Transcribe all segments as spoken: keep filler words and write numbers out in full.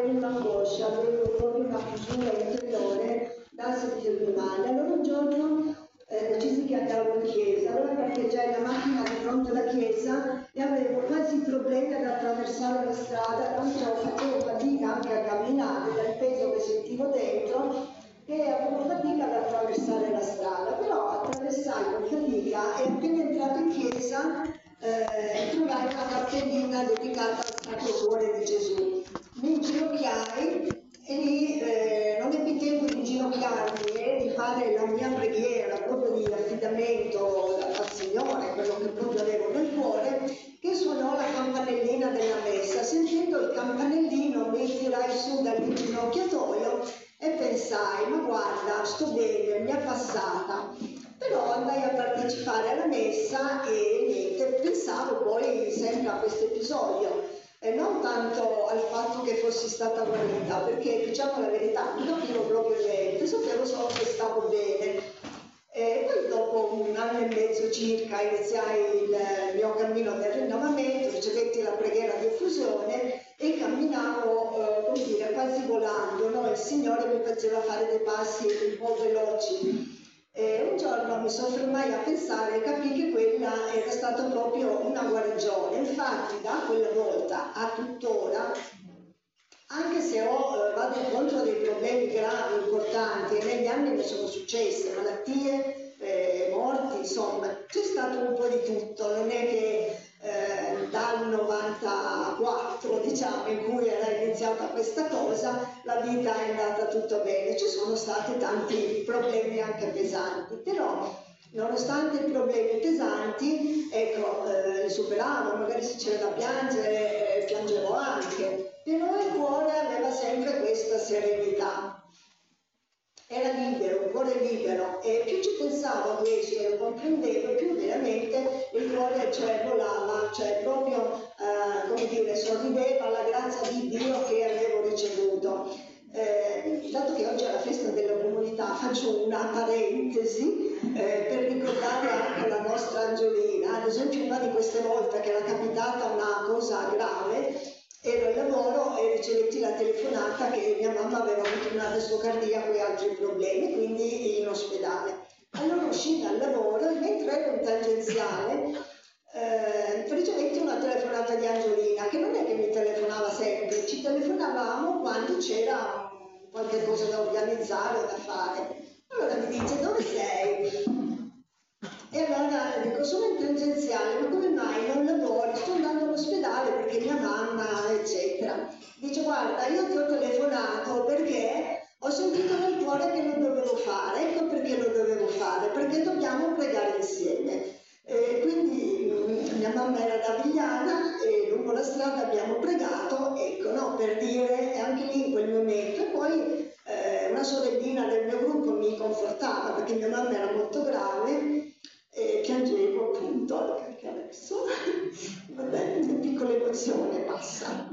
avevo un'angoscia, avevo proprio una chiusura interiore da sentirmi male. Allora un giorno eh, decisi che andavo in chiesa, allora parcheggiai la macchina di fronte alla chiesa e avevo quasi problemi ad attraversare la strada, tanto facevo fatica anche a camminare dal peso che sentivo dentro, e avevo fatica ad attraversare la strada, però attraversai con fatica e appena entrato in chiesa eh, trovai una cartellina dedicata al Sacro Cuore di Gesù. Mi inginocchiai e lì eh, non ebbi tempo di inginocchiarmi e di fare la mia preghiera proprio di affidamento al Signore, quello che proprio avevo nel cuore, che suonò la campanellina della messa. Sentendo il campanellino mi tirai su dall'inginocchiatoio e pensai, ma guarda, sto bene, mi è passata. Però andai a partecipare alla messa e niente, pensavo poi sempre a questo episodio, e non tanto al fatto che fossi stata guarita, perché diciamo la verità, non capivo proprio niente, sapevo solo che stavo bene. E poi dopo un anno e mezzo circa iniziai il mio cammino del rinnovamento, ricevetti la preghiera di effusione e camminavo, eh, come dire, quasi volando, no? Il Signore mi faceva fare dei passi un po' veloci. E un giorno mi soffermai a pensare e capii che quella era stata proprio una guarigione. Infatti da quella volta a tuttora, anche se ho, eh, vado incontro a dei problemi gravi, importanti, e negli anni mi sono successe malattie, eh, morti, insomma, c'è stato un po' di tutto, non è che eh, dal novantaquattro, diciamo, in cui era iniziata questa cosa, la vita è andata tutto bene, ci sono stati tanti problemi anche pesanti, però nonostante i problemi pesanti, ecco, eh, li superavo, magari se c'era da piangere, eh, piangevo anche, però il cuore aveva sempre questa serenità. Era libero, un cuore libero, e più ci pensavo a questo e lo comprendevo, più veramente il cuore, cioè, volava, cioè proprio, eh, come dire, sorrideva alla grazia di Dio che avevo ricevuto. Eh, dato che oggi è la festa della comunità, faccio una parentesi eh, per ricordare anche la nostra Angiolina. Ad esempio, una di queste volte che era capitata una cosa grave, ero al lavoro e ricevetti la telefonata che mia mamma aveva avuto un arresto cardiaco e altri problemi, quindi in ospedale. Allora uscì dal lavoro e mentre ero in tangenziale eh, ricevetti una telefonata di Angiolina, che non è che mi telefonava sempre, ci telefonavamo quando c'era qualche cosa da organizzare o da fare. Allora mi dice: dove sei? E allora dico: sono in tangenziale. Ma come mai non lavori? Sto andando all'ospedale perché mia mamma, eccetera. Dice: guarda, io ti ho telefonato perché ho sentito nel cuore che lo dovevo fare. Ecco perché lo dovevo fare, perché dobbiamo pregare insieme. E quindi mia mamma era da Vigliana e lungo la strada abbiamo pregato, ecco, no, per dire, anche lì in quel momento. E poi eh, una sorellina del mio gruppo mi confortava perché mia mamma era molto grave e piangevo appunto, perché adesso vabbè, una piccola emozione passa.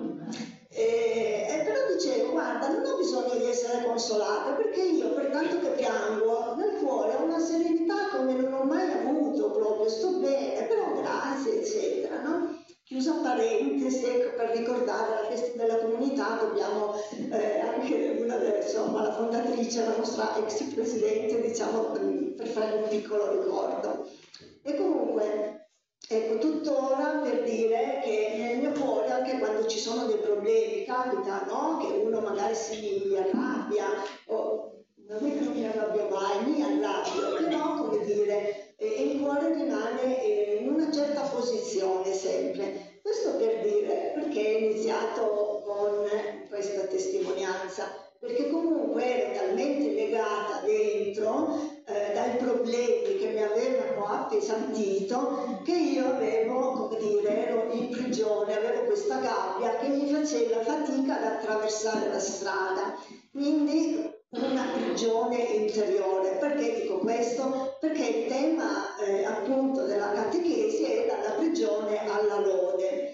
E, e però dicevo: guarda, non ho bisogno di essere consolata, perché io, per tanto che piango, nel cuore ho una serenità come non ho mai avuto, proprio sto bene, però grazie, eccetera, no? Chiusa parentesi, ecco, per ricordare la festa della comunità dobbiamo eh, anche una, insomma, la fondatrice, la nostra ex presidente, diciamo, per fare un piccolo ricordo. E comunque, ecco, tuttora per dire che nel mio cuore, anche quando ci sono dei problemi, capita, no? Che uno magari si arrabbia, o non è che non mi arrabbio mai, mi arrabbio, però, come dire, eh, il cuore rimane eh, in una certa posizione sempre. Questo per dire perché è iniziato con questa testimonianza, perché comunque ero talmente legata dentro eh, dai problemi che mi avevano appesantito che io avevo, come dire, ero in prigione, avevo questa gabbia che mi faceva fatica ad attraversare la strada, quindi una prigione interiore. Perché dico questo? Perché il tema eh, appunto della catechesi è dalla prigione alla lode.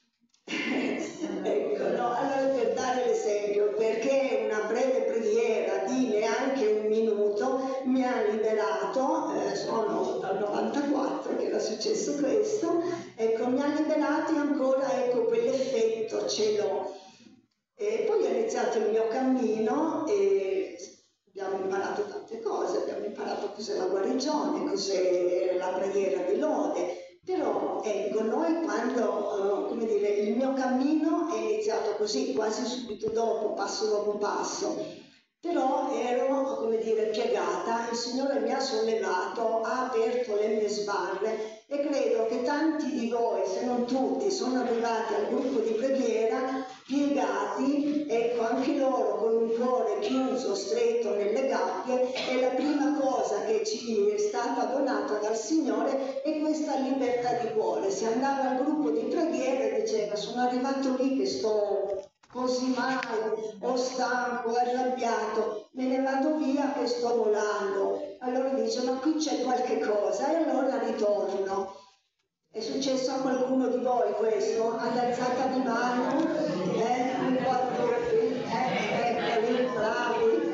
Ecco, no? Allora, per dare l'esempio, perché una breve preghiera di neanche un minuto mi ha liberato, eh, sono dal novantaquattro che era successo questo, ecco, mi ha liberati ancora, ecco, quell'effetto ce l'ho. E poi ho iniziato il mio cammino e abbiamo imparato tante cose, abbiamo imparato cos'è la guarigione, cos'è la preghiera di lode. Però ecco, noi quando, uh, come dire, il mio cammino è iniziato così, quasi subito dopo, passo dopo passo, però ero, come dire, piegata, il Signore mi ha sollevato, ha aperto le mie sbarre e credo che tanti di voi, se non tutti, sono arrivati al gruppo di preghiera piegati, ecco, anche loro con un cuore chiuso, stretto nelle gabbie, e la prima cosa che ci è stata donata dal Signore è questa libertà di cuore. Si andava al gruppo di preghiera e diceva: sono arrivato lì che sto così male, o stanco, o arrabbiato, me ne vado via che sto volando. Allora dice: ma qui c'è qualche cosa, e allora ritorno. È successo a qualcuno di voi questo? All'alzata di mano? Eh, un quattro, eh, eccoli, bravi,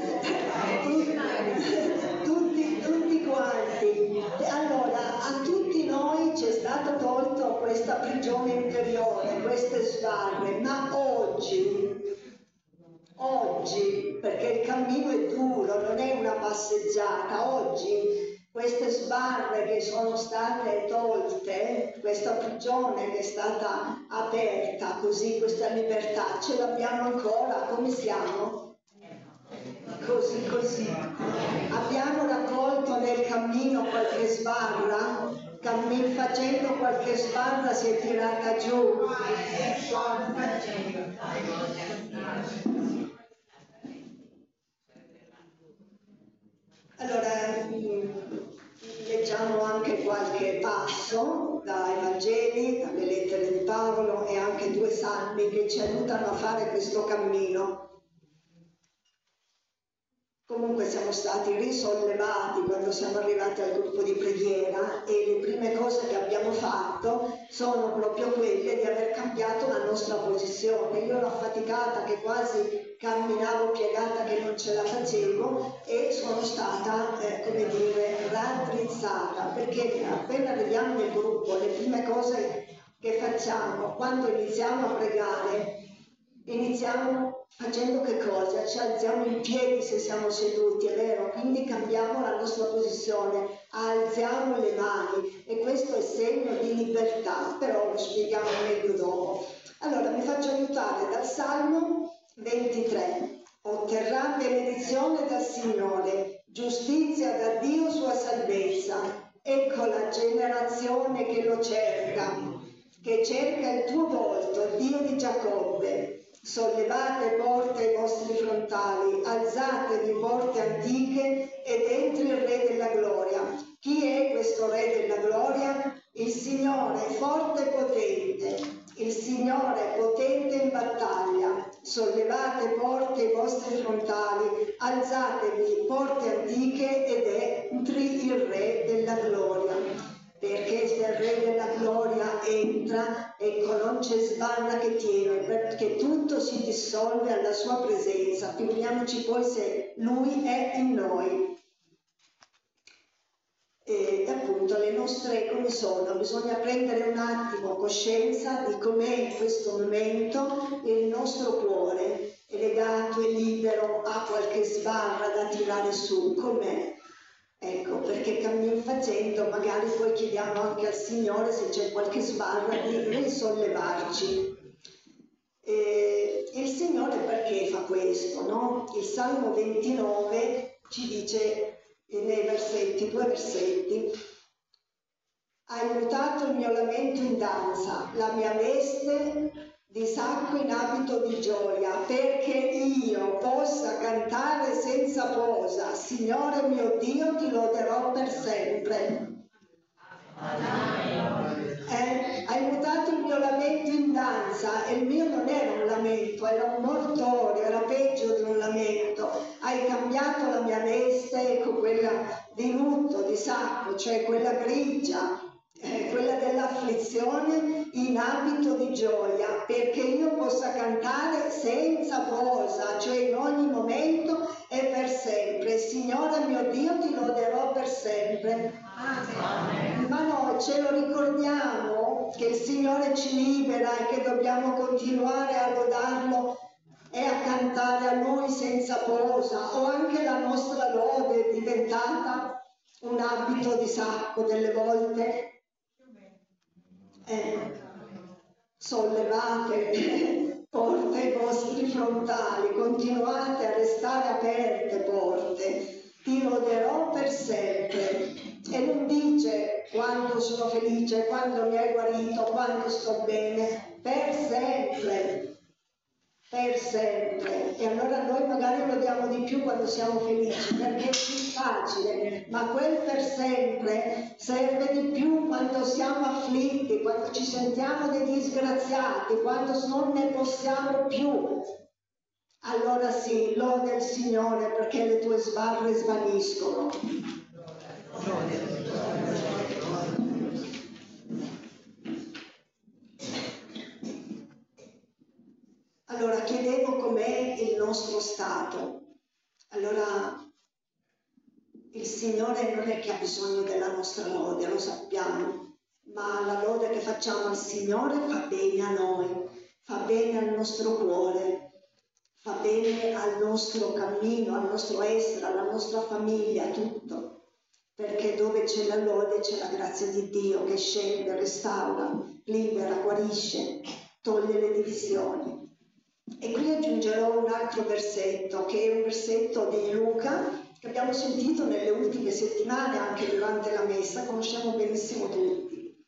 tutti, tutti quanti. Allora, a tutti noi ci è stato tolto questa prigione interiore, queste sbarre, ma oggi, oggi, perché il cammino è duro, non è una passeggiata, oggi queste sbarre che sono state tolte, questa prigione che è stata aperta, così, questa libertà, ce l'abbiamo ancora? Come siamo? Così, così. Abbiamo raccolto nel cammino qualche sbarra? Cammin facendo qualche sbarra si è tirata giù. Allora, leggiamo anche qualche passo dai Vangeli, dalle lettere di Paolo e anche due salmi che ci aiutano a fare questo cammino. Comunque siamo stati risollevati quando siamo arrivati al gruppo di preghiera e le prime cose che abbiamo fatto sono proprio quelle di aver cambiato la nostra posizione. Io ero affaticata che quasi camminavo piegata che non ce la facevo e sono stata, eh, come dire, raddrizzata, perché appena arriviamo nel gruppo le prime cose che facciamo quando iniziamo a pregare, iniziamo facendo che cosa? Ci alziamo in piedi se siamo seduti, è vero? Quindi cambiamo la nostra posizione, alziamo le mani e questo è segno di libertà, però lo spieghiamo meglio dopo. Allora mi faccio aiutare dal Salmo ventitré. Otterrà benedizione dal Signore, giustizia da Dio sua salvezza. Ecco la generazione che lo cerca, che cerca il tuo volto, Dio di Giacobbe. Sollevate porte ai vostri frontali, alzatevi porte antiche ed entri il Re della Gloria. Chi è questo Re della Gloria? Il Signore forte e potente, il Signore potente in battaglia. Sollevate porte ai vostri frontali, alzatevi porte antiche ed entri il Re della Gloria. Perché se il Re della Gloria entra, ecco, non c'è sbarra che tiene, perché tutto si dissolve alla sua presenza. Figuriamoci poi se Lui è in noi. E appunto le nostre come sono? Bisogna prendere un attimo coscienza di com'è in questo momento il nostro cuore, è legato, è libero, ha qualche sbarra da tirare su, com'è? Ecco, perché cammin facendo magari poi chiediamo anche al Signore se c'è qualche sbarra di risollevarci. E il Signore perché fa questo, no? Il Salmo ventinove ci dice nei versetti, due versetti: hai mutato il mio lamento in danza, la mia veste di sacco in abito di gioia, perché io possa cantare senza posa. Signore mio Dio, ti loderò per sempre. Eh, hai mutato il mio lamento in danza, e il mio non era un lamento, era un mortorio, era peggio di un lamento. Hai cambiato la mia veste, ecco, quella di lutto, di sacco, cioè quella grigia, Eh, quella dell'afflizione, in abito di gioia, perché io possa cantare senza posa, cioè in ogni momento e per sempre. Signore mio Dio, ti loderò per sempre. Amen. Ma noi ce lo ricordiamo che il Signore ci libera e che dobbiamo continuare a lodarlo e a cantare a Lui senza posa, o anche la nostra lode è diventata un abito di sacco delle volte? Eh, sollevate porte i vostri frontali, continuate a restare aperte porte, ti loderò per sempre. E non dice quando sono felice, quando mi hai guarito, quando sto bene, per sempre, per sempre. E allora noi magari lo diamo di più quando siamo felici, perché è più facile, ma quel per sempre serve di più quando siamo afflitti, quando ci sentiamo dei disgraziati, quando non ne possiamo più. Allora sì, lode il Signore perché le tue sbarre svaniscono. Allora chiedevo com'è il nostro stato. Allora il Signore non è che ha bisogno della nostra lode, lo sappiamo, ma la lode che facciamo al Signore fa bene a noi, fa bene al nostro cuore, fa bene al nostro cammino, al nostro essere, alla nostra famiglia, tutto. Perché dove c'è la lode c'è la grazia di Dio che scende, restaura, libera, guarisce, toglie le divisioni. E qui aggiungerò un altro versetto, che è un versetto di Luca, che abbiamo sentito nelle ultime settimane, anche durante la messa, conosciamo benissimo tutti.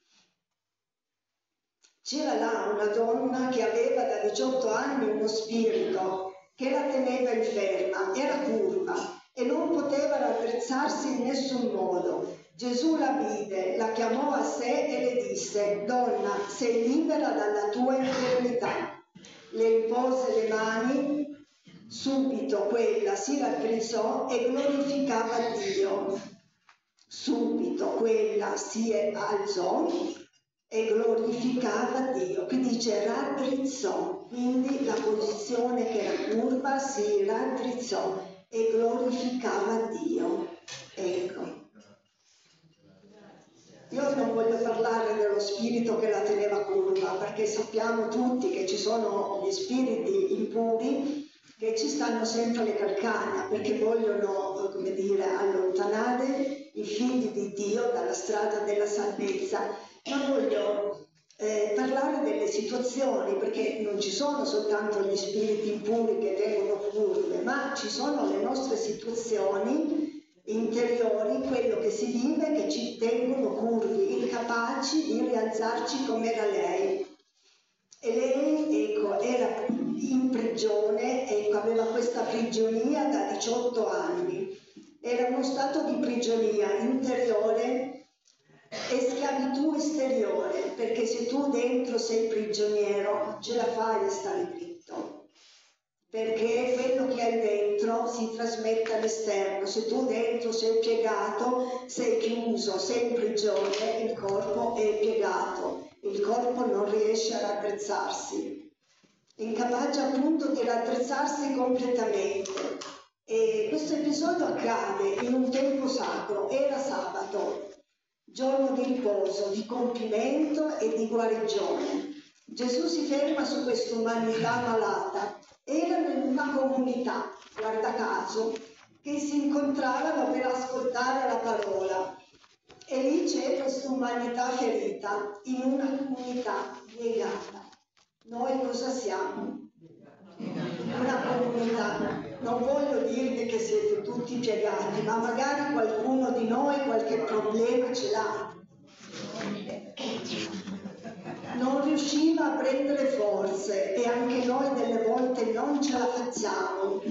C'era là una donna che aveva da diciotto anni uno spirito che la teneva inferma, era curva e non poteva raddrizzarsi in nessun modo. Gesù la vide, la chiamò a sé e le disse: «Donna, sei libera dalla tua infermità». Le impose le mani, subito quella si raddrizzò e glorificava Dio. Subito quella si alzò e glorificava Dio. Qui dice raddrizzò, quindi la posizione che era curva si raddrizzò e glorificava Dio. Ecco. Io non voglio parlare dello spirito che la teneva curva, perché sappiamo tutti che ci sono gli spiriti impuri che ci stanno sempre alle calcagna, perché vogliono, come dire, allontanare i figli di Dio dalla strada della salvezza. Ma voglio eh, parlare delle situazioni, perché non ci sono soltanto gli spiriti impuri che tengono curve, ma ci sono le nostre situazioni interiori, quello che si vive, che ci tengono curvi, incapaci di rialzarci come era lei. E lei, ecco, era in prigione, ecco, aveva questa prigionia da diciotto anni. Era uno stato di prigionia interiore e schiavitù esteriore, perché se tu dentro sei prigioniero, ce la fai a stare dritto. Perché quello che hai dentro si trasmette all'esterno. Se tu dentro sei piegato, sei chiuso, sei in prigione, il corpo è piegato, il corpo non riesce a raddrizzarsi, incapace appunto di raddrizzarsi completamente. E questo episodio accade in un tempo sacro, era sabato, giorno di riposo, di compimento e di guarigione. Gesù si ferma su questa umanità malata. Erano in una comunità, guarda caso, che si incontravano per ascoltare la parola. E lì c'è questa umanità ferita, in una comunità piegata. Noi cosa siamo? Una comunità. Non voglio dirvi che siete tutti piegati, ma magari qualcuno di noi qualche problema ce l'ha. Non riusciva a prendere forze e anche noi delle volte non ce la facciamo.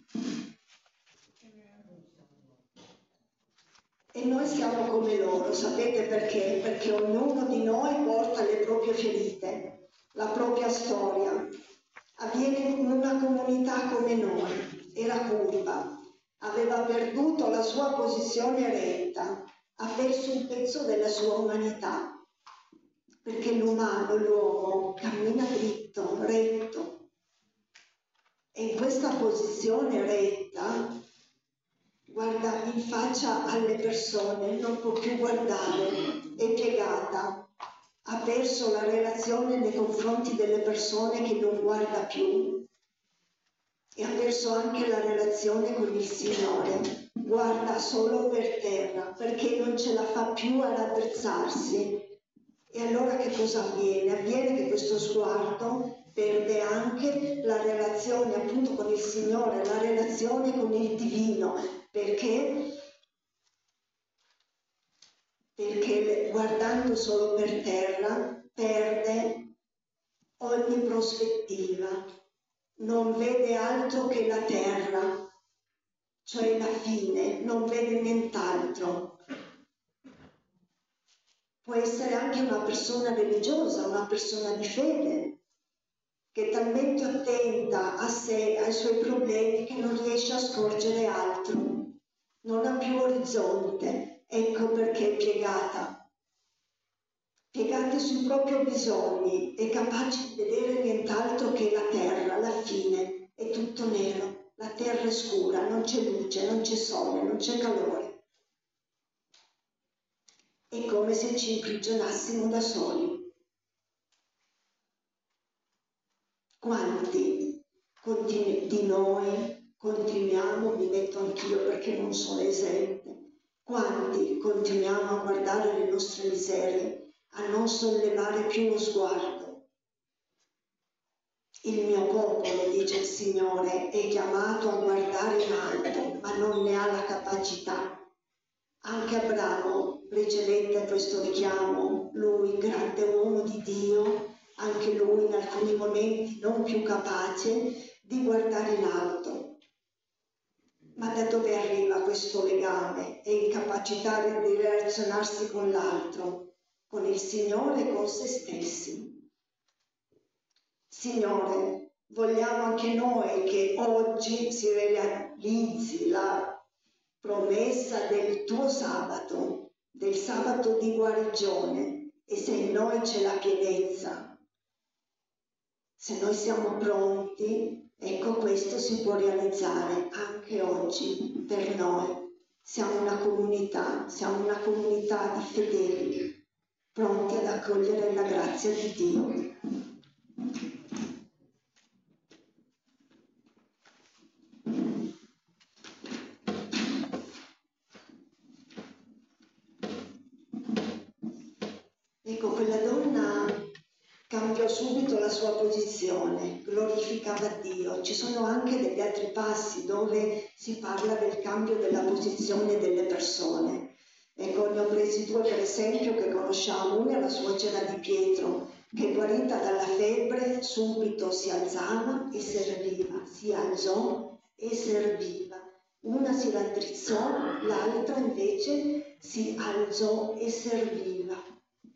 E noi siamo come loro, sapete perché? Perché ognuno di noi porta le proprie ferite, la propria storia. Avviene in una comunità come noi, era curva, aveva perduto la sua posizione retta, ha perso un pezzo della sua umanità. Perché l'umano, l'uomo, cammina dritto, retto. E in questa posizione retta, guarda in faccia alle persone, non può più guardare, è piegata, ha perso la relazione nei confronti delle persone che non guarda più. e ha perso anche la relazione con il Signore. Guarda solo per terra perché non ce la fa più a raddrizzarsi. E allora che cosa avviene? Avviene che questo sguardo perde anche la relazione appunto con il Signore, la relazione con il Divino, perché, perché guardando solo per terra perde ogni prospettiva, non vede altro che la terra, cioè la fine, non vede nient'altro. Può essere anche una persona religiosa, una persona di fede, che è talmente attenta a sé, ai suoi problemi, che non riesce a scorgere altro, non ha più orizzonte. Ecco perché è piegata, piegata sui propri bisogni, è capace di vedere nient'altro che la terra, la fine, è tutto nero, la terra è scura, non c'è luce, non c'è sole, non c'è calore. È come se ci imprigionassimo da soli. Quanti continu- di noi continuiamo, mi metto anch'io perché non sono esente, quanti continuiamo a guardare le nostre miserie, a non sollevare più lo sguardo? Il mio popolo, dice il Signore, è chiamato a guardare in alto, ma non ne ha la capacità. Anche Abramo ricevette questo richiamo, lui, grande uomo di Dio, anche lui in alcuni momenti non più capace di guardare in alto. Ma da dove arriva questo legame e incapacità di relazionarsi con l'altro, con il Signore e con se stessi? Signore, vogliamo anche noi che oggi si realizzi la promessa del tuo sabato, del sabato di guarigione, e se in noi c'è la pienezza, se noi siamo pronti, ecco, questo si può realizzare anche oggi per noi. Siamo una comunità, siamo una comunità di fedeli, pronti ad accogliere la grazia di Dio. Ecco, quella donna cambiò subito la sua posizione, glorificava Dio. Ci sono anche degli altri passi dove si parla del cambio della posizione delle persone. Ecco, ne ho presi due per esempio che conosciamo. Una è la suocera di Pietro, che guarita dalla febbre subito si alzava e serviva, si alzò e serviva. Una si raddrizzò, l'altra invece si alzò e serviva.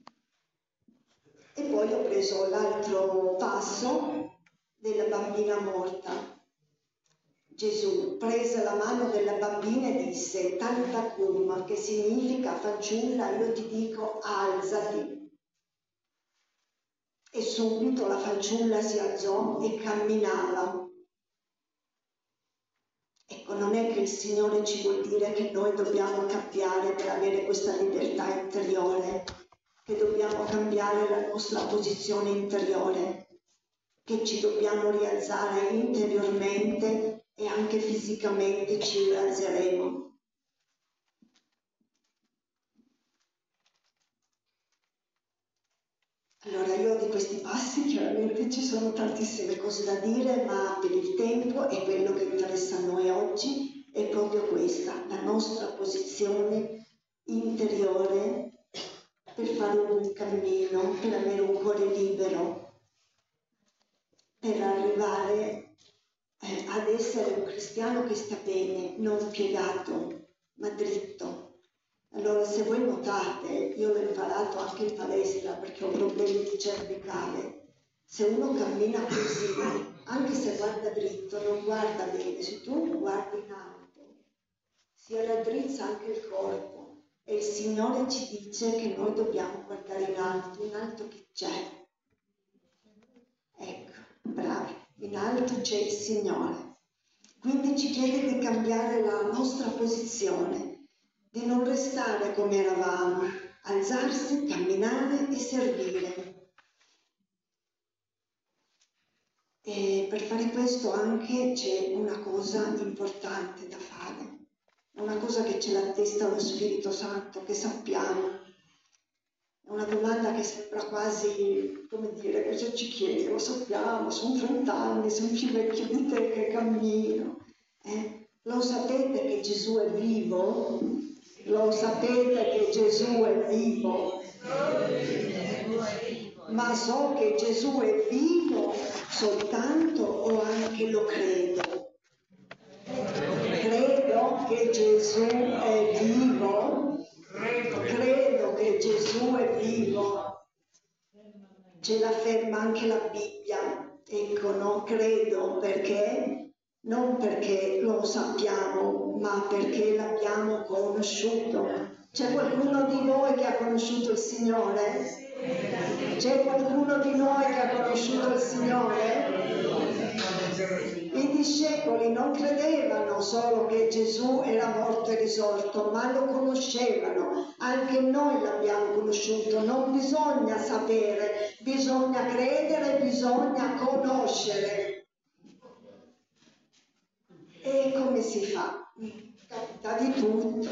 E poi ho preso l'altro passo della bambina morta. Gesù prese la mano della bambina e disse: Talita cum, che significa fanciulla, io ti dico alzati. E subito la fanciulla si alzò e camminava. Ecco, non è che il Signore ci vuol dire che noi dobbiamo cambiare per avere questa libertà interiore, che dobbiamo cambiare la nostra posizione interiore, che ci dobbiamo rialzare interiormente e anche fisicamente ci rialzeremo. Allora, io di questi passi chiaramente ci sono tantissime cose da dire, ma per il tempo e quello che interessa a noi oggi è proprio questa, la nostra posizione interiore per fare un cammino, per avere un cuore libero, per arrivare eh, ad essere un cristiano che sta bene, non piegato, ma dritto. Allora, se voi notate, io l'ho imparato anche in palestra perché ho problemi di cervicale, se uno cammina così, anche se guarda dritto, non guarda bene. Se tu guardi in alto, si raddrizza anche il corpo. E il Signore ci dice che noi dobbiamo guardare in alto, in alto che c'è. Ecco, bravi, in alto c'è il Signore. Quindi ci chiede di cambiare la nostra posizione, di non restare come eravamo, alzarsi, camminare e servire. E per fare questo anche c'è una cosa importante da fare, una cosa che ce l'attesta lo Spirito Santo, che sappiamo. È una domanda che sembra quasi, come dire, cosa ci chiede? Lo sappiamo, sono trenta anni, sono più vecchio di te che cammino. Eh? Lo sapete che Gesù è vivo? Lo sapete che Gesù è vivo? Ma so che Gesù è vivo soltanto o anche lo credo? Credo che Gesù è vivo? Credo che Gesù è vivo. Ce l'afferma anche la Bibbia. Ecco, no, credo perché? Non perché lo sappiamo, ma perché l'abbiamo conosciuto. C'è qualcuno di noi che ha conosciuto il Signore? C'è qualcuno di noi che ha conosciuto il Signore? I discepoli non credevano solo che Gesù era morto e risorto, ma lo conoscevano. Anche noi l'abbiamo conosciuto. Non bisogna sapere, bisogna credere, bisogna conoscere. E come si fa? Capita di tutto.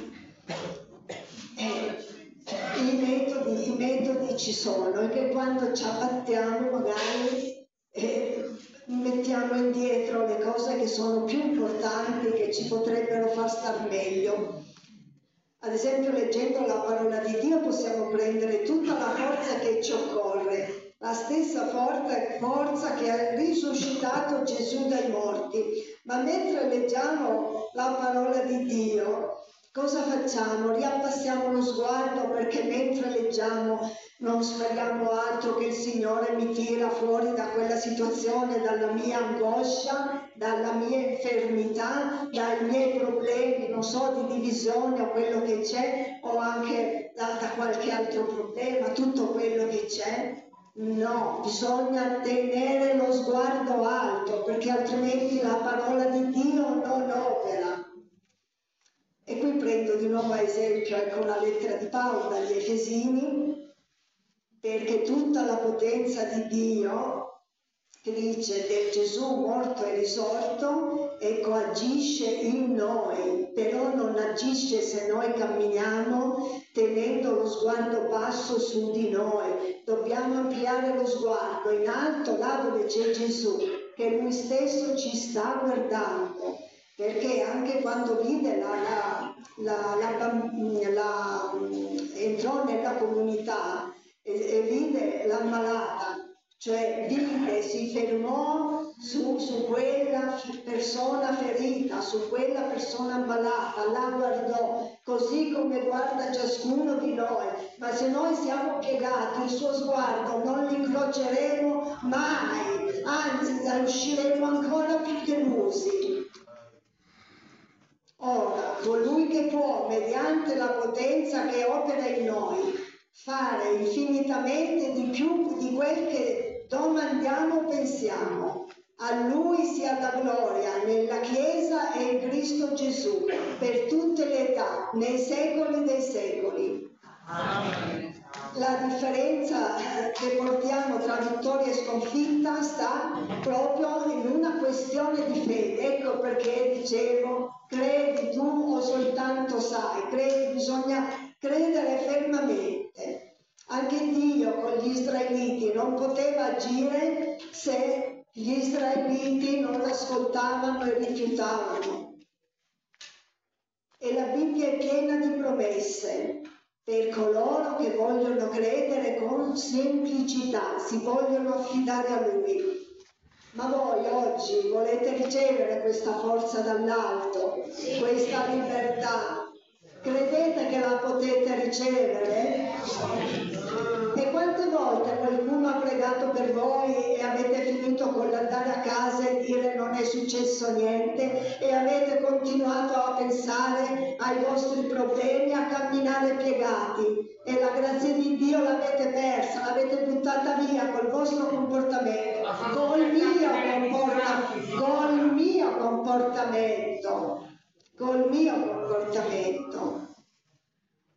Eh, I metodi, i metodi ci sono, e che quando ci abbattiamo magari eh, mettiamo indietro le cose che sono più importanti, che ci potrebbero far star meglio. Ad esempio, leggendo la parola di Dio possiamo prendere tutta la forza che ci occorre, la stessa forza, forza che ha risuscitato Gesù dai morti. Ma mentre leggiamo la parola di Dio, cosa facciamo? Riabbassiamo lo sguardo, perché mentre leggiamo non speriamo altro che il Signore mi tira fuori da quella situazione, dalla mia angoscia, dalla mia infermità, dai miei problemi, non so, di divisione o quello che c'è, o anche da, da qualche altro problema, tutto quello che c'è. No, bisogna tenere lo sguardo alto, perché altrimenti la parola di Dio non opera. E qui prendo di nuovo a esempio ecco, la lettera di Paolo dagli Efesini, perché tutta la potenza di Dio, che dice del Gesù morto e risorto, ecco, agisce in noi, però non agisce se noi camminiamo tenendo lo sguardo basso su di noi. Dobbiamo ampliare lo sguardo in alto, là dove c'è Gesù, che Lui stesso ci sta guardando. Perché anche quando vide la, la, la, la, la, la entrò nella comunità e, e vide l'ammalata, cioè vide, si fermò su, su quella persona ferita, su quella persona ammalata, la guardò, così come guarda ciascuno di noi. Ma se noi siamo piegati, il suo sguardo non lo incroceremo mai, anzi usciremo ancora più delusi. Ora, colui che può, mediante la potenza che opera in noi, fare infinitamente di più di quel che domandiamo o pensiamo, a Lui sia la gloria nella Chiesa e in Cristo Gesù, per tutte le età, nei secoli dei secoli. Amen. La differenza che portiamo tra vittoria e sconfitta sta proprio in una questione di fede. Ecco perché dicevo, credi tu o soltanto sai? Credi, bisogna credere fermamente. Anche Dio con gli israeliti non poteva agire se gli israeliti non l'ascoltavano e rifiutavano. E la Bibbia è piena di promesse per coloro che vogliono credere con semplicità, si vogliono affidare a Lui. Ma voi oggi volete ricevere questa forza dall'alto, questa libertà? Credete che la potete ricevere? E quante volte qualcuno ha pregato per voi e avete finito con l'andare a casa e dire non è successo niente e avete continuato a pensare ai vostri problemi, a camminare piegati e la grazia di Dio l'avete persa, l'avete buttata via col vostro comportamento, col mio comportamento, col mio comportamento, col mio comportamento.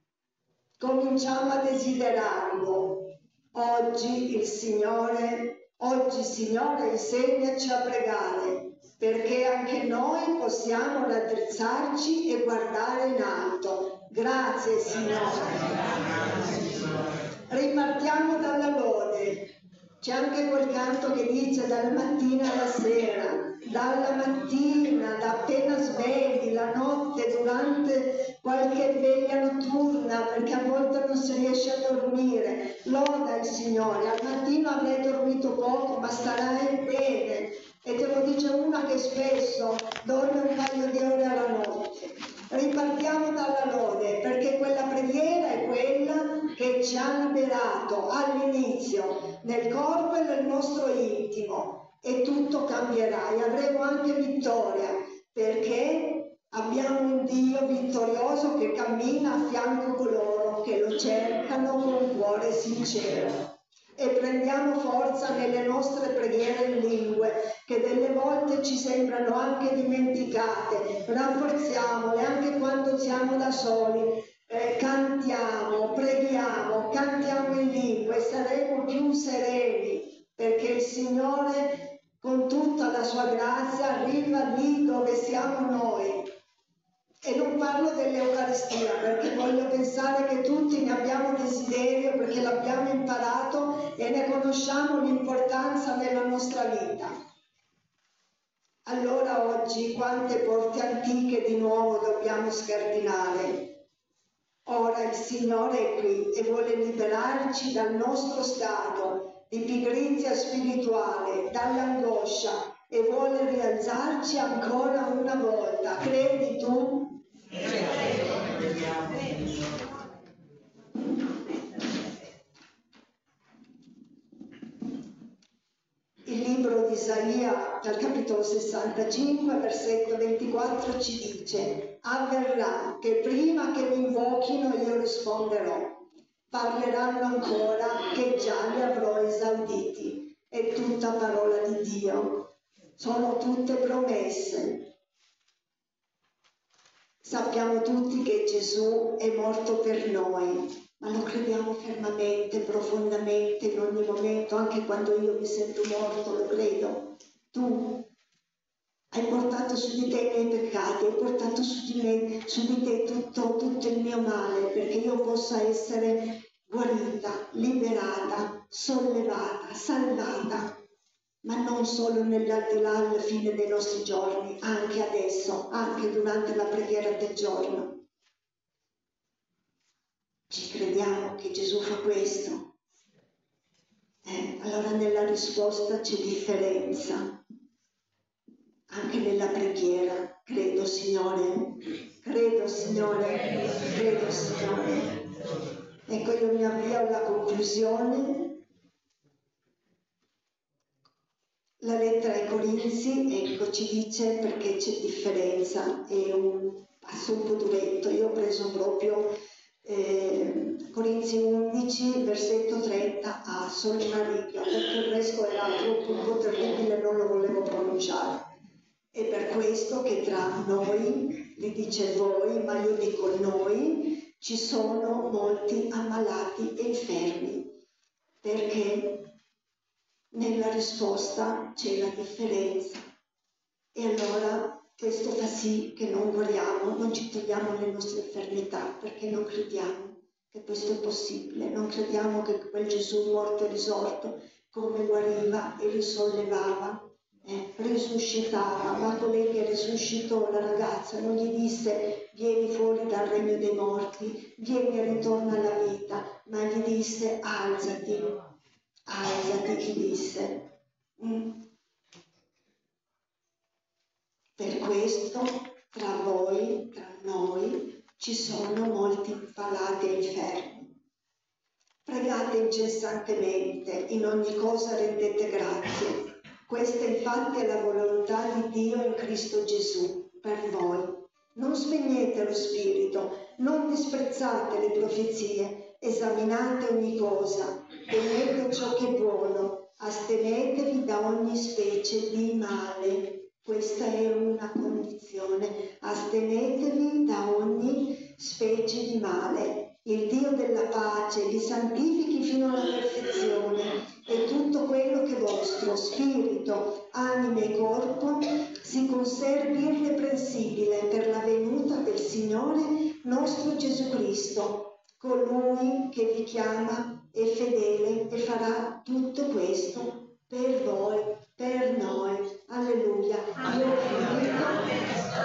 Cominciamo a desiderarlo. Oggi il Signore Oggi, Signore, insegnaci a pregare, perché anche noi possiamo raddrizzarci e guardare in alto. Grazie, Signore. Ripartiamo dalla lode. C'è anche quel canto che dice dalla mattina alla sera, dalla mattina, da appena svegli, la notte, durante qualche veglia notturna, perché a volte non si riesce a dormire. Loda il Signore, al mattino avrai dormito poco, ma starai bene. E te lo dice una che spesso dorme un paio di ore alla notte. Ripartiamo dalla lode, perché quella preghiera è quella che ci ha liberato all'inizio nel corpo e nel nostro intimo, e tutto cambierà e avremo anche vittoria, perché abbiamo un Dio vittorioso che cammina a fianco coloro che lo cercano con cuore sincero. E prendiamo forza nelle nostre preghiere in lingue, che delle volte ci sembrano anche dimenticate. Rafforziamole anche quando siamo da soli. Eh, cantiamo, preghiamo, cantiamo in lingue, saremo più sereni, perché il Signore con tutta la sua grazia arriva lì dove siamo noi. E non parlo dell'Eucaristia, perché voglio pensare che tutti ne abbiamo desiderio, perché l'abbiamo imparato e ne conosciamo l'importanza nella nostra vita. Allora oggi quante porte antiche di nuovo dobbiamo scardinare. Ora il Signore è qui e vuole liberarci dal nostro stato di pigrizia spirituale, dall'angoscia, e vuole rialzarci ancora una volta. Credi tu? Il libro di Isaia, dal capitolo sessantacinque, versetto ventiquattro, ci dice: avverrà che prima che mi invochino io risponderò, parleranno ancora che già li avrò esauditi. È tutta parola di Dio, sono tutte promesse. Sappiamo tutti che Gesù è morto per noi, ma lo crediamo fermamente, profondamente, in ogni momento, anche quando io mi sento morto, lo credo. Tu hai portato su di te i miei peccati, hai portato su di me, su di te tutto, tutto il mio male, perché io possa essere guarita, liberata, sollevata, salvata. Ma non solo nell'aldilà alla fine dei nostri giorni, anche adesso, anche durante la preghiera del giorno. Ci crediamo che Gesù fa questo? Eh, allora nella risposta c'è differenza. Anche nella preghiera, credo Signore, credo Signore, credo Signore. Ecco, io mi avvio alla conclusione. La lettera ai Corinzi, ecco, ci dice perché c'è differenza, è un passo un po' duretto. Io ho preso proprio eh, Corinzi undici, versetto trenta, a solo una riga, perché il resto era troppo un po' terribile, non lo volevo pronunciare. È per questo che tra noi, li dice voi, ma io dico noi, ci sono molti ammalati e infermi, perché nella risposta c'è la differenza. E allora questo fa sì che non guariamo, non ci togliamo le nostre infermità, perché non crediamo che questo è possibile, non crediamo che quel Gesù morto e risorto come guariva e risollevava, eh, risuscitava. Ma colei che risuscitò la ragazza non gli disse vieni fuori dal regno dei morti, vieni e ritorna alla vita, ma gli disse alzati, alzati, gli disse. Mm. Per questo tra voi, tra noi, ci sono molti malati e infermi. Pregate incessantemente, in ogni cosa rendete grazie. Questa infatti è la volontà di Dio in Cristo Gesù per voi. Non spegnete lo spirito, non disprezzate le profezie, esaminate ogni cosa, tenete ciò che è buono, astenetevi da ogni specie di male. Questa è una condizione, astenetevi da ogni specie di male. Il Dio della pace vi santifichi fino alla perfezione, e tutto quello che vostro spirito, anima e corpo si conservi irreprensibile per la venuta del Signore nostro Gesù Cristo. Colui che vi chiama è fedele e farà tutto questo per voi, per noi. Alleluia. Alleluia.